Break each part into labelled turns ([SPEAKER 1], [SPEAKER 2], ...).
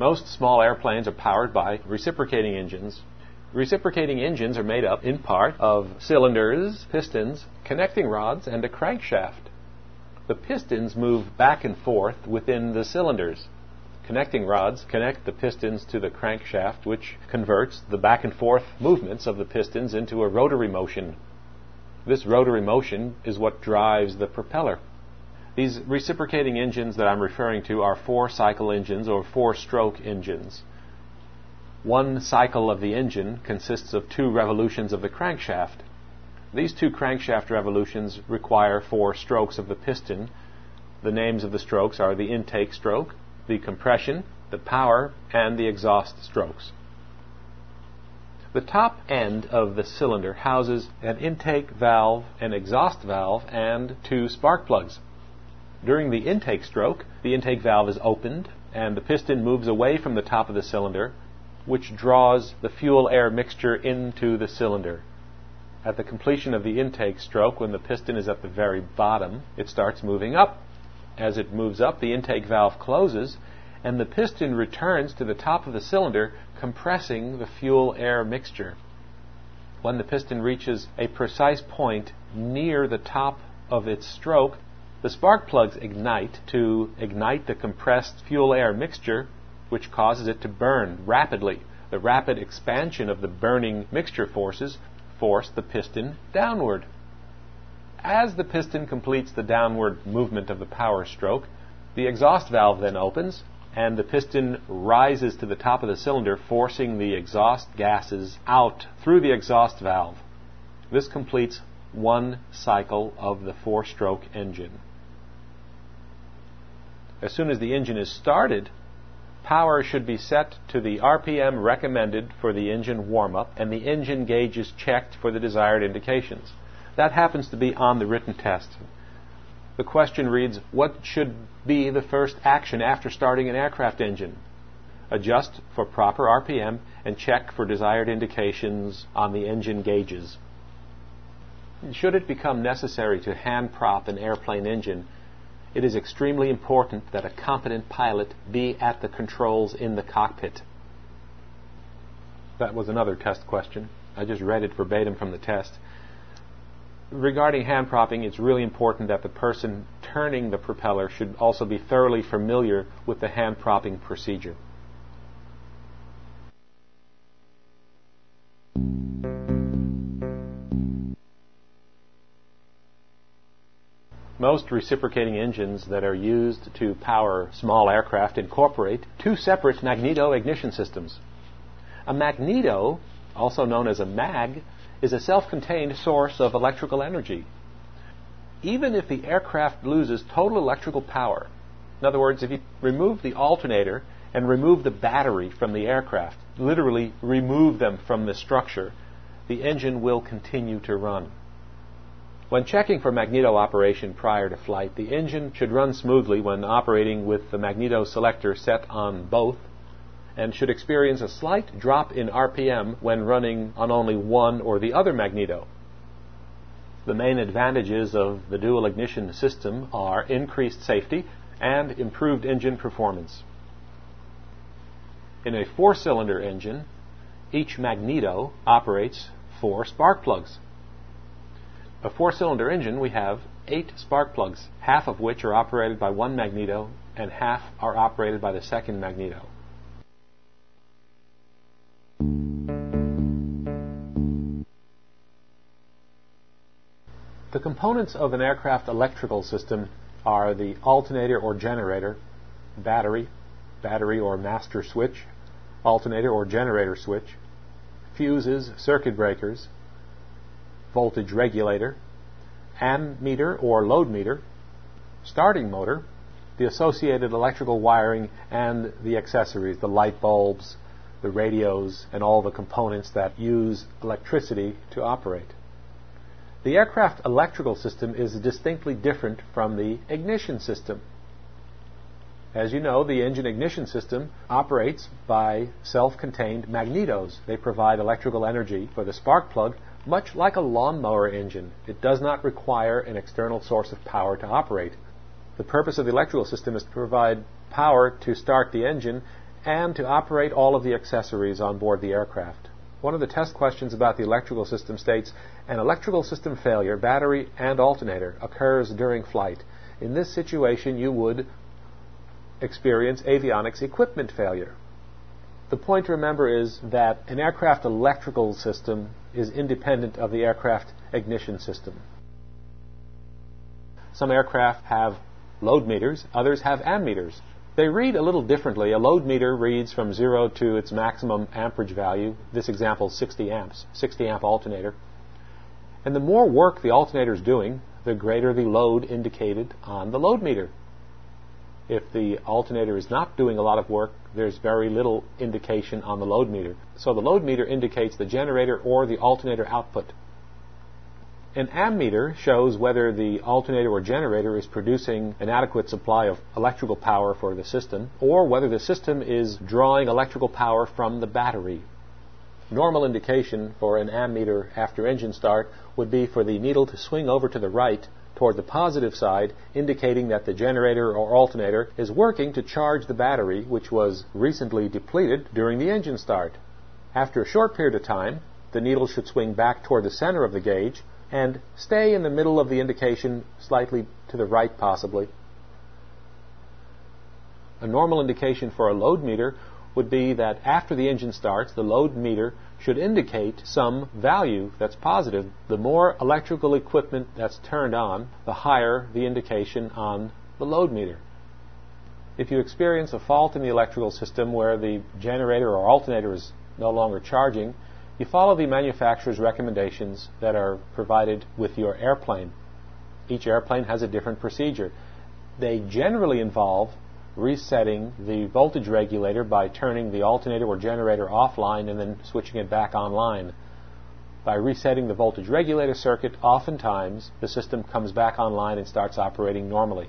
[SPEAKER 1] Most small airplanes are powered by reciprocating engines. Reciprocating engines are made up in part of cylinders, pistons, connecting rods, and a crankshaft. The pistons move back and forth within the cylinders. Connecting rods connect the pistons to the crankshaft, which converts the back and forth movements of the pistons into a rotary motion. This rotary motion is what drives the propeller. These reciprocating engines that I'm referring to are four-cycle engines or four-stroke engines. One cycle of the engine consists of 2 revolutions of the crankshaft. These 2 crankshaft revolutions require 4 strokes of the piston. The names of the strokes are the intake stroke, the compression, the power, and the exhaust strokes. The top end of the cylinder houses an intake valve, an exhaust valve, and 2 spark plugs. During the intake stroke, the intake valve is opened and the piston moves away from the top of the cylinder, which draws the fuel-air mixture into the cylinder. At the completion of the intake stroke, when the piston is at the very bottom, it starts moving up. As it moves up, the intake valve closes, and the piston returns to the top of the cylinder, compressing the fuel-air mixture. When the piston reaches a precise point near the top of its stroke, the spark plugs ignite to ignite the compressed fuel-air mixture, which causes it to burn rapidly. The rapid expansion of the burning mixture forces force the piston downward. As the piston completes the downward movement of the power stroke, the exhaust valve then opens, and the piston rises to the top of the cylinder, forcing the exhaust gases out through the exhaust valve. This completes one cycle of the 4-stroke engine. As soon as the engine is started, power should be set to the RPM recommended for the engine warm-up, and the engine gauge is checked for the desired indications. That happens to be on the written test. The question reads, what should be the first action after starting an aircraft engine? Adjust for proper RPM and check for desired indications on the engine gauges. Should it become necessary to hand prop an airplane engine, it is extremely important that a competent pilot be at the controls in the cockpit. That was another test question. I just read it verbatim from the test. Regarding hand propping, it's really important that the person turning the propeller should also be thoroughly familiar with the hand propping procedure. Most reciprocating engines that are used to power small aircraft incorporate 2 separate magneto-ignition systems. A magneto, also known as a mag, is a self-contained source of electrical energy. Even if the aircraft loses total electrical power, in other words, if you remove the alternator and remove the battery from the aircraft, literally remove them from the structure, the engine will continue to run. When checking for magneto operation prior to flight, the engine should run smoothly when operating with the magneto selector set on both, and should experience a slight drop in RPM when running on only one or the other magneto. The main advantages of the dual ignition system are increased safety and improved engine performance. In a 4-cylinder engine, each magneto operates 4 spark plugs. A 4-cylinder engine, we have 8 spark plugs, half of which are operated by one magneto and half are operated by the second magneto. The components of an aircraft electrical system are the alternator or generator, battery or master switch, alternator or generator switch, fuses, circuit breakers, voltage regulator, ammeter or load meter, starting motor, the associated electrical wiring, and the accessories, the light bulbs, the radios, and all the components that use electricity to operate. The aircraft electrical system is distinctly different from the ignition system. As you know, the engine ignition system operates by self-contained magnetos. They provide electrical energy for the spark plug, much like a lawnmower engine. It does not require an external source of power to operate. The purpose of the electrical system is to provide power to start the engine and to operate all of the accessories on board the aircraft. One of the test questions about the electrical system states, an electrical system failure, battery and alternator, occurs during flight. In this situation, you would experience avionics equipment failure. The point to remember is that an aircraft electrical system is independent of the aircraft ignition system. Some aircraft have load meters, others have ammeters. They read a little differently. A load meter reads from 0 to its maximum amperage value. This example is 60 amps, 60 amp alternator. And the more work the alternator is doing, the greater the load indicated on the load meter. If the alternator is not doing a lot of work, there's very little indication on the load meter. So the load meter indicates the generator or the alternator output. An ammeter shows whether the alternator or generator is producing an adequate supply of electrical power for the system, or whether the system is drawing electrical power from the battery. Normal indication for an ammeter after engine start would be for the needle to swing over to the right toward the positive side, indicating that the generator or alternator is working to charge the battery, which was recently depleted during the engine start. After a short period of time, the needle should swing back toward the center of the gauge and stay in the middle of the indication, slightly to the right possibly. A normal indication for a load meter would be that after the engine starts, the load meter should indicate some value that's positive. The more electrical equipment that's turned on, the higher the indication on the load meter. If you experience a fault in the electrical system where the generator or alternator is no longer charging, you follow the manufacturer's recommendations that are provided with your airplane. Each airplane has a different procedure. They generally involve resetting the voltage regulator by turning the alternator or generator offline and then switching it back online. By resetting the voltage regulator circuit, oftentimes the system comes back online and starts operating normally.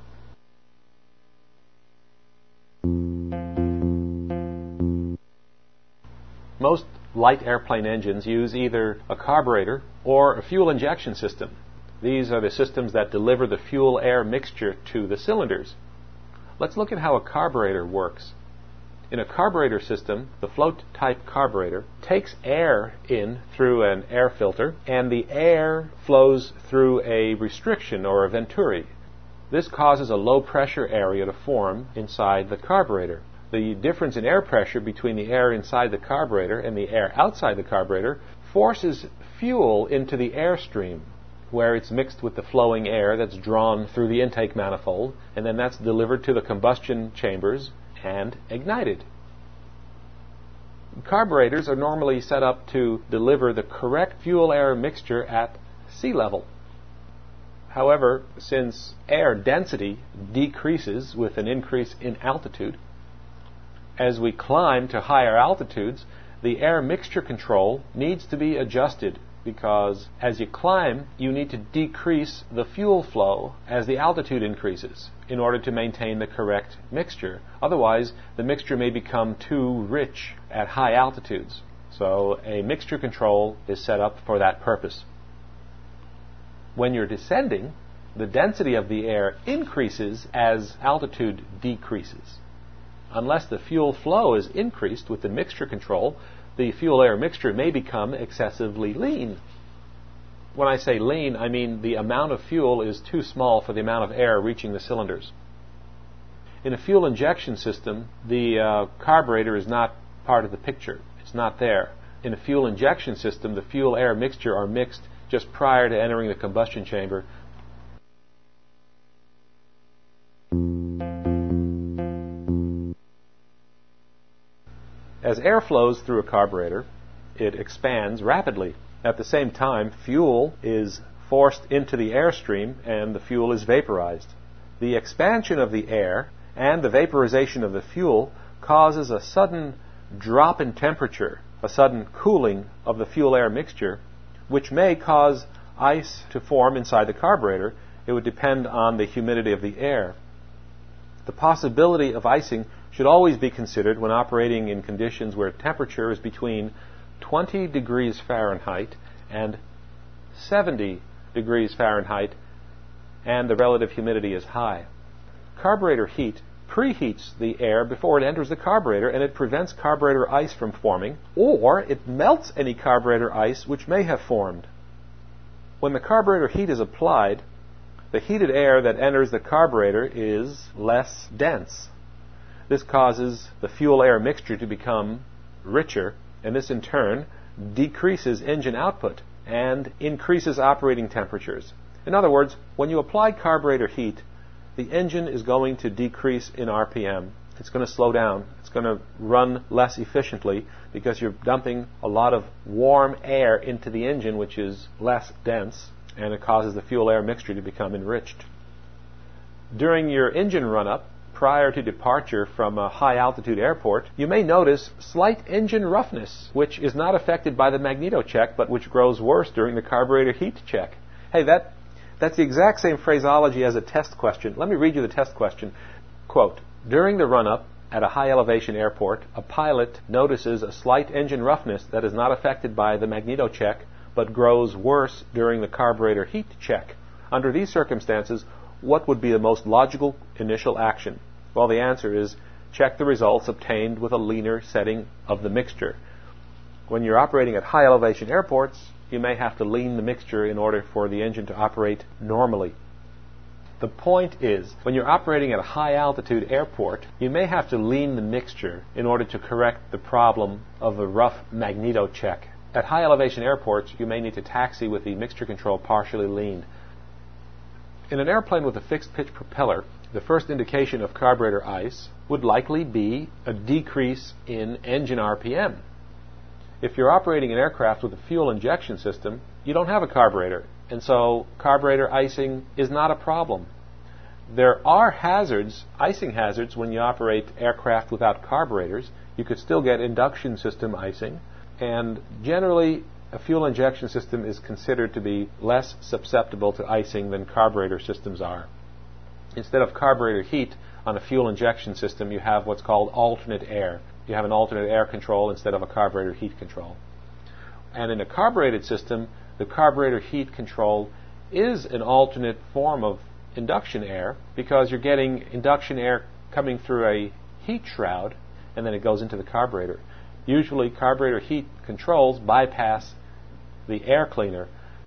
[SPEAKER 1] Most light airplane engines use either a carburetor or a fuel injection system. These are the systems that deliver the fuel-air mixture to the cylinders. Let's look at how a carburetor works. In a carburetor system, the float-type carburetor takes air in through an air filter, and the air flows through a restriction or a venturi. This causes a low-pressure area to form inside the carburetor. The difference in air pressure between the air inside the carburetor and the air outside the carburetor forces fuel into the airstream, where it's mixed with the flowing air that's drawn through the intake manifold, and then that's delivered to the combustion chambers and ignited. Carburetors are normally set up to deliver the correct fuel-air mixture at sea level. However, since air density decreases with an increase in altitude, as we climb to higher altitudes, the air mixture control needs to be adjusted, because as you climb, you need to decrease the fuel flow as the altitude increases in order to maintain the correct mixture. Otherwise, the mixture may become too rich at high altitudes. So a mixture control is set up for that purpose. When you're descending, the density of the air increases as altitude decreases. Unless the fuel flow is increased with the mixture control, the fuel-air mixture may become excessively lean. When I say lean, I mean the amount of fuel is too small for the amount of air reaching the cylinders. In a fuel injection system, the carburetor is not part of the picture. It's not there. In a fuel injection system, the fuel-air mixture are mixed just prior to entering the combustion chamber. As air flows through a carburetor, it expands rapidly. At the same time, fuel is forced into the airstream and the fuel is vaporized. The expansion of the air and the vaporization of the fuel causes a sudden drop in temperature, a sudden cooling of the fuel-air mixture, which may cause ice to form inside the carburetor. It would depend on the humidity of the air. The possibility of icing should always be considered when operating in conditions where temperature is between 20 degrees Fahrenheit and 70 degrees Fahrenheit and the relative humidity is high. Carburetor heat preheats the air before it enters the carburetor, and it prevents carburetor ice from forming, or it melts any carburetor ice which may have formed. When the carburetor heat is applied, the heated air that enters the carburetor is less dense. This causes the fuel-air mixture to become richer, and this in turn decreases engine output and increases operating temperatures. In other words, when you apply carburetor heat, the engine is going to decrease in RPM. It's going to slow down. It's going to run less efficiently because you're dumping a lot of warm air into the engine, which is less dense, and it causes the fuel-air mixture to become enriched. During your engine run-up, prior to departure from a high-altitude airport, you may notice slight engine roughness, which is not affected by the magneto check, but which grows worse during the carburetor heat check. Hey, that's the exact same phraseology as a test question. Let me read you the test question. Quote, during the run-up at a high-elevation airport, a pilot notices a slight engine roughness that is not affected by the magneto check, but grows worse during the carburetor heat check. Under these circumstances, what would be the most logical initial action? Well, the answer is check the results obtained with a leaner setting of the mixture. When you're operating at high elevation airports, you may have to lean the mixture in order for the engine to operate normally. The point is, when you're operating at a high altitude airport, you may have to lean the mixture in order to correct the problem of a rough magneto check. At high elevation airports, you may need to taxi with the mixture control partially leaned. In an airplane with a fixed pitch propeller, the first indication of carburetor ice would likely be a decrease in engine RPM. If you're operating an aircraft with a fuel injection system, you don't have a carburetor, and so carburetor icing is not a problem. There are hazards, icing hazards, when you operate aircraft without carburetors. You could still get induction system icing, and generally a fuel injection system is considered to be less susceptible to icing than carburetor systems are. Instead of carburetor heat on a fuel injection system, you have what's called alternate air. You have an alternate air control instead of a carburetor heat control. And in a carbureted system, the carburetor heat control is an alternate form of induction air because you're getting induction air coming through a heat shroud and then it goes into the carburetor. Usually carburetor heat controls bypass the air cleaner.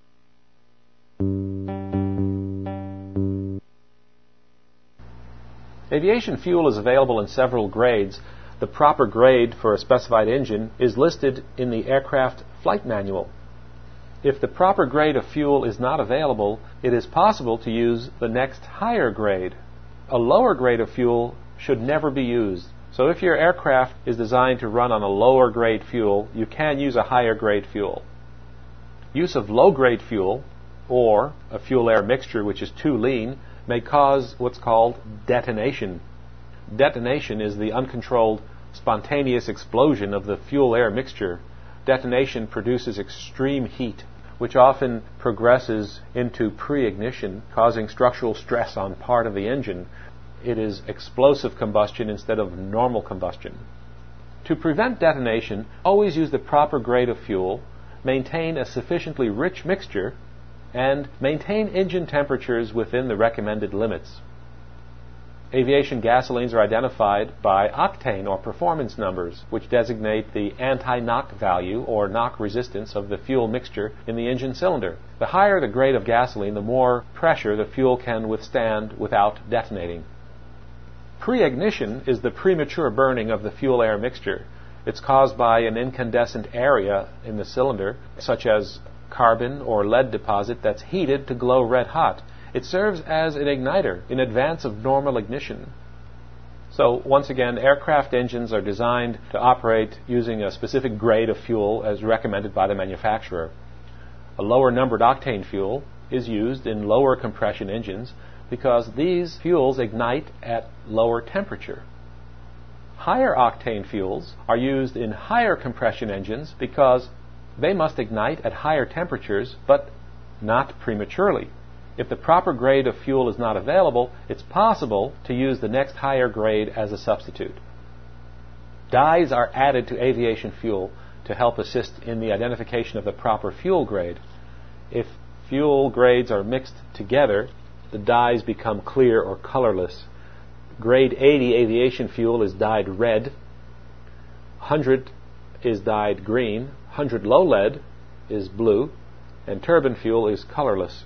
[SPEAKER 1] Aviation fuel is available in several grades. The proper grade for a specified engine is listed in the aircraft flight manual. If the proper grade of fuel is not available, it is possible to use the next higher grade. A lower grade of fuel should never be used. So if your aircraft is designed to run on a lower grade fuel, you can use a higher grade fuel. Use of low grade fuel, or a fuel-air mixture which is too lean, may cause what's called detonation. Detonation is the uncontrolled, spontaneous explosion of the fuel-air mixture. Detonation produces extreme heat, which often progresses into pre-ignition, causing structural stress on part of the engine. It is explosive combustion instead of normal combustion. To prevent detonation, always use the proper grade of fuel, maintain a sufficiently rich mixture, and maintain engine temperatures within the recommended limits. Aviation gasolines are identified by octane or performance numbers, which designate the anti-knock value or knock resistance of the fuel mixture in the engine cylinder. The higher the grade of gasoline, the more pressure the fuel can withstand without detonating. Pre-ignition is the premature burning of the fuel-air mixture. It's caused by an incandescent area in the cylinder, such as carbon or lead deposit that's heated to glow red hot. It serves as an igniter in advance of normal ignition. So once again, aircraft engines are designed to operate using a specific grade of fuel as recommended by the manufacturer. A lower numbered octane fuel is used in lower compression engines because these fuels ignite at lower temperature. Higher octane fuels are used in higher compression engines because they must ignite at higher temperatures, but not prematurely. If the proper grade of fuel is not available, it's possible to use the next higher grade as a substitute. Dyes are added to aviation fuel to help assist in the identification of the proper fuel grade. If fuel grades are mixed together, the dyes become clear or colorless. Grade 80 aviation fuel is dyed red. 100 is dyed green. 100 low lead is blue. And turbine fuel is colorless.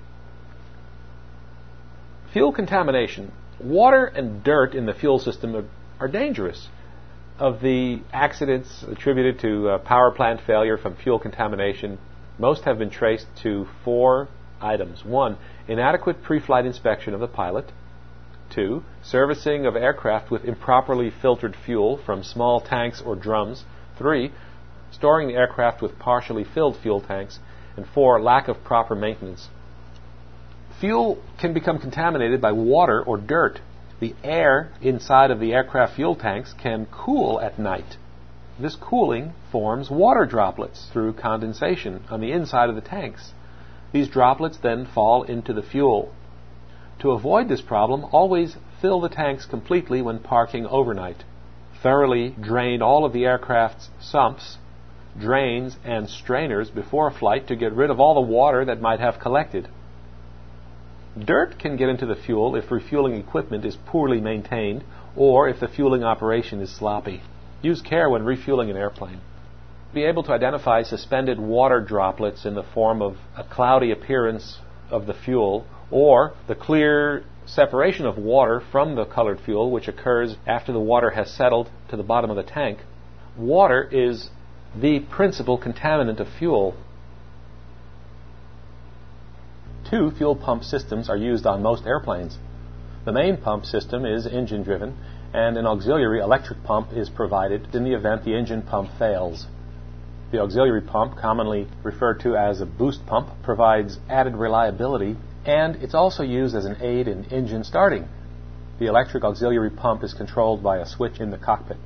[SPEAKER 1] Fuel contamination. Water and dirt in the fuel system are dangerous. Of the accidents attributed to power plant failure from fuel contamination, most have been traced to 4 items. 1, inadequate pre-flight inspection of the pilot. 2, servicing of aircraft with improperly filtered fuel from small tanks or drums. 3, storing the aircraft with partially filled fuel tanks. And 4, lack of proper maintenance. Fuel can become contaminated by water or dirt. The air inside of the aircraft fuel tanks can cool at night. This cooling forms water droplets through condensation on the inside of the tanks. These droplets then fall into the fuel. To avoid this problem, always fill the tanks completely when parking overnight. Thoroughly drain all of the aircraft's sumps, drains, and strainers before flight to get rid of all the water that might have collected. Dirt can get into the fuel if refueling equipment is poorly maintained or if the fueling operation is sloppy. Use care when refueling an airplane. Be able to identify suspended water droplets in the form of a cloudy appearance of the fuel or the clear separation of water from the colored fuel, which occurs after the water has settled to the bottom of the tank. Water is the principal contaminant of fuel. 2 fuel pump systems are used on most airplanes. The main pump system is engine-driven, and an auxiliary electric pump is provided in the event the engine pump fails. The auxiliary pump, commonly referred to as a boost pump, provides added reliability, and it's also used as an aid in engine starting. The electric auxiliary pump is controlled by a switch in the cockpit.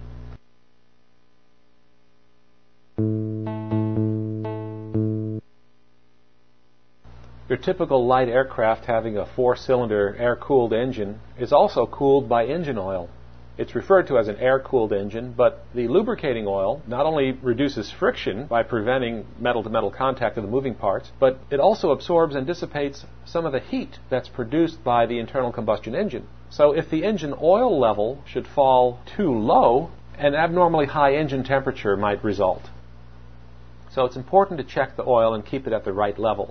[SPEAKER 1] Your typical light aircraft having a 4-cylinder air-cooled engine is also cooled by engine oil. It's referred to as an air-cooled engine, but the lubricating oil not only reduces friction by preventing metal-to-metal contact of the moving parts, but it also absorbs and dissipates some of the heat that's produced by the internal combustion engine. So if the engine oil level should fall too low, an abnormally high engine temperature might result. So it's important to check the oil and keep it at the right level.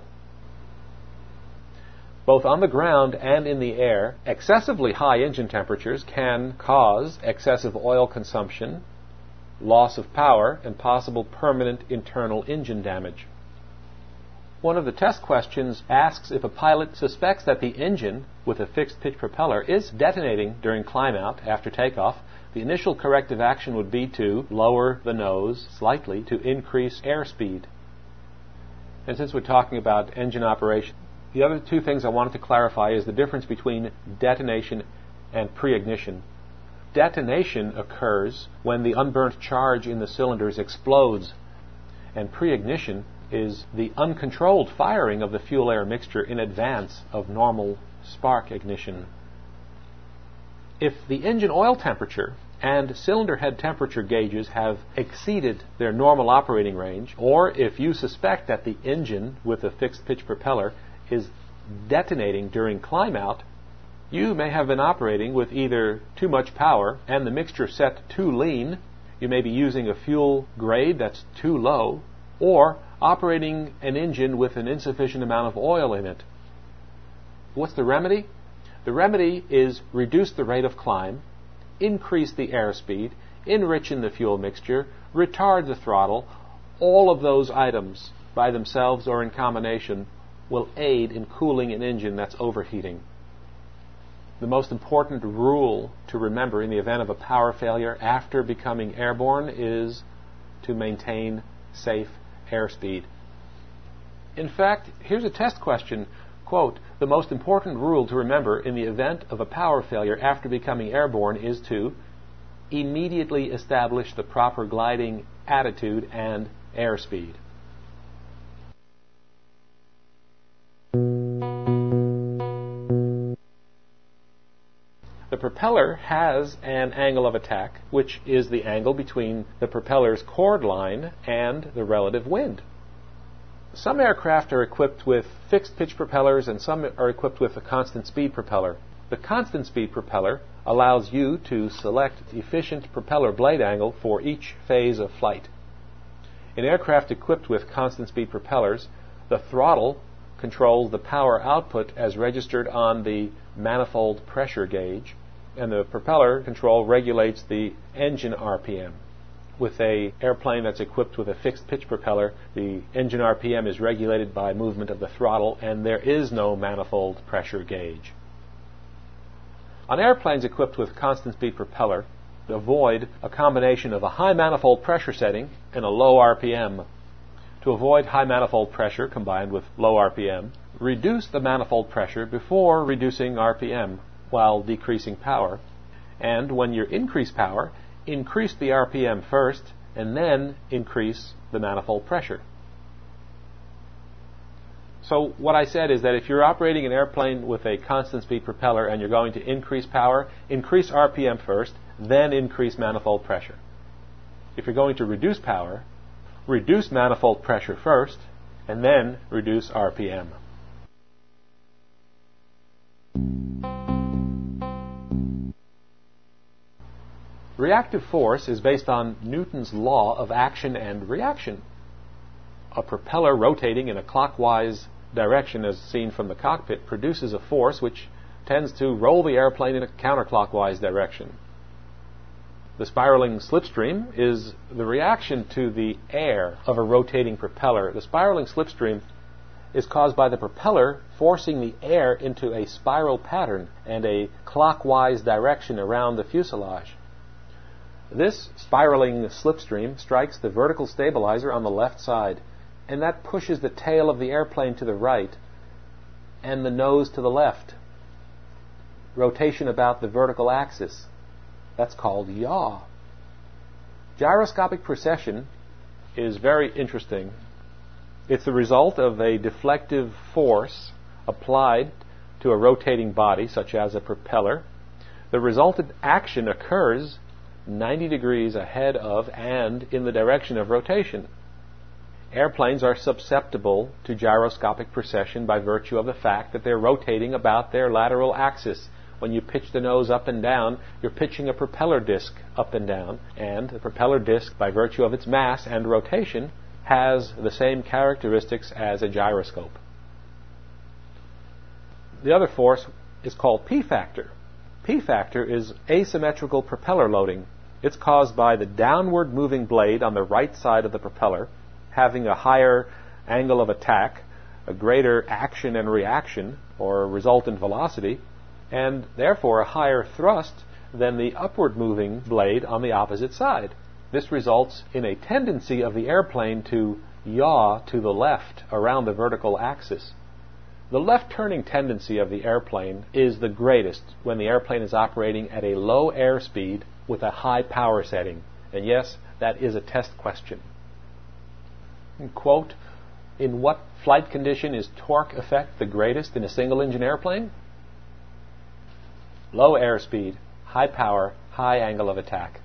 [SPEAKER 1] Both on the ground and in the air, excessively high engine temperatures can cause excessive oil consumption, loss of power, and possible permanent internal engine damage. One of the test questions asks if a pilot suspects that the engine with a fixed pitch propeller is detonating during climb-out after takeoff. The initial corrective action would be to lower the nose slightly to increase airspeed. And since we're talking about engine operation, the other 2 things I wanted to clarify is the difference between detonation and pre-ignition. Detonation occurs when the unburnt charge in the cylinders explodes, and pre-ignition is the uncontrolled firing of the fuel-air mixture in advance of normal spark ignition. If the engine oil temperature and cylinder head temperature gauges have exceeded their normal operating range, or if you suspect that the engine with a fixed pitch propeller is detonating during climb-out, you may have been operating with either too much power and the mixture set too lean, you may be using a fuel grade that's too low, or operating an engine with an insufficient amount of oil in it. What's the remedy? The remedy is reduce the rate of climb, increase the airspeed, enrich in the fuel mixture, retard the throttle. All of those items by themselves or in combination will aid in cooling an engine that's overheating. The most important rule to remember in the event of a power failure after becoming airborne is to maintain safe airspeed. In fact, here's a test question. Quote, the most important rule to remember in the event of a power failure after becoming airborne is to immediately establish the proper gliding attitude and airspeed. The propeller has an angle of attack, which is the angle between the propeller's chord line and the relative wind. Some aircraft are equipped with fixed pitch propellers and some are equipped with a constant speed propeller. The constant speed propeller allows you to select efficient propeller blade angle for each phase of flight. In aircraft equipped with constant speed propellers, the throttle controls the power output as registered on the manifold pressure gauge, and the propeller control regulates the engine RPM. With an airplane that's equipped with a fixed pitch propeller, the engine RPM is regulated by movement of the throttle, and there is no manifold pressure gauge. On airplanes equipped with constant speed propeller, avoid a combination of a high manifold pressure setting and a low RPM. To avoid high manifold pressure combined with low RPM, reduce the manifold pressure before reducing RPM while decreasing power, and when you increase power, increase the RPM first and then increase the manifold pressure. So what I said is that if you're operating an airplane with a constant speed propeller and you're going to increase power, increase RPM first, then increase manifold pressure. If you're going to reduce power, reduce manifold pressure first, and then reduce RPM. Reactive force is based on Newton's law of action and reaction. A propeller rotating in a clockwise direction, as seen from the cockpit, produces a force which tends to roll the airplane in a counterclockwise direction. The spiraling slipstream is the reaction to the air of a rotating propeller. The spiraling slipstream is caused by the propeller forcing the air into a spiral pattern and a clockwise direction around the fuselage. This spiraling slipstream strikes the vertical stabilizer on the left side, and that pushes the tail of the airplane to the right and the nose to the left. Rotation about the vertical axis. That's called yaw. Gyroscopic precession is very interesting. It's the result of a deflective force applied to a rotating body, such as a propeller. The resultant action occurs 90 degrees ahead of and in the direction of rotation. Airplanes are susceptible to gyroscopic precession by virtue of the fact that they're rotating about their lateral axis. When you pitch the nose up and down, you're pitching a propeller disc up and down, and the propeller disc, by virtue of its mass and rotation, has the same characteristics as a gyroscope. The other force is called P-factor. P-factor is asymmetrical propeller loading. It's caused by the downward moving blade on the right side of the propeller having a higher angle of attack, a greater action and reaction, or resultant velocity, and therefore a higher thrust than the upward moving blade on the opposite side. This results in a tendency of the airplane to yaw to the left around the vertical axis. The left turning tendency of the airplane is the greatest when the airplane is operating at a low airspeed with a high power setting. And yes, that is a test question. Quote, in what flight condition is torque effect the greatest in a single engine airplane? Low airspeed, high power, high angle of attack.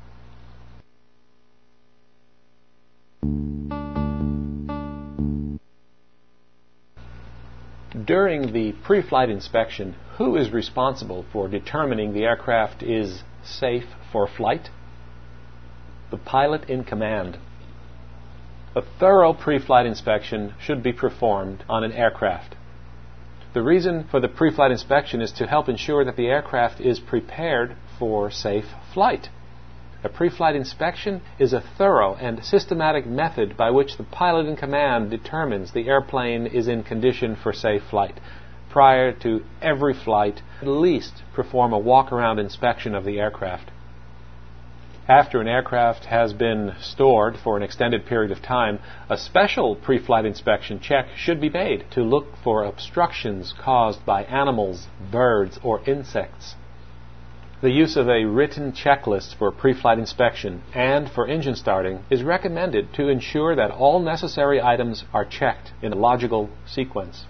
[SPEAKER 1] During the pre-flight inspection, who is responsible for determining the aircraft is safe for flight? The pilot in command. A thorough pre-flight inspection should be performed on an aircraft. The reason for the pre-flight inspection is to help ensure that the aircraft is prepared for safe flight. A pre-flight inspection is a thorough and systematic method by which the pilot in command determines the airplane is in condition for safe flight. Prior to every flight, at least perform a walk-around inspection of the aircraft. After an aircraft has been stored for an extended period of time, a special pre-flight inspection check should be made to look for obstructions caused by animals, birds, or insects. The use of a written checklist for pre-flight inspection and for engine starting is recommended to ensure that all necessary items are checked in a logical sequence.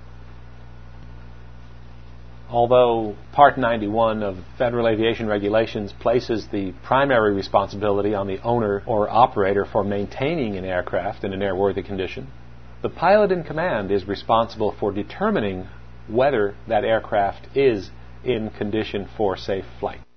[SPEAKER 1] Although Part 91 of Federal Aviation Regulations places the primary responsibility on the owner or operator for maintaining an aircraft in an airworthy condition, the pilot in command is responsible for determining whether that aircraft is in condition for safe flight.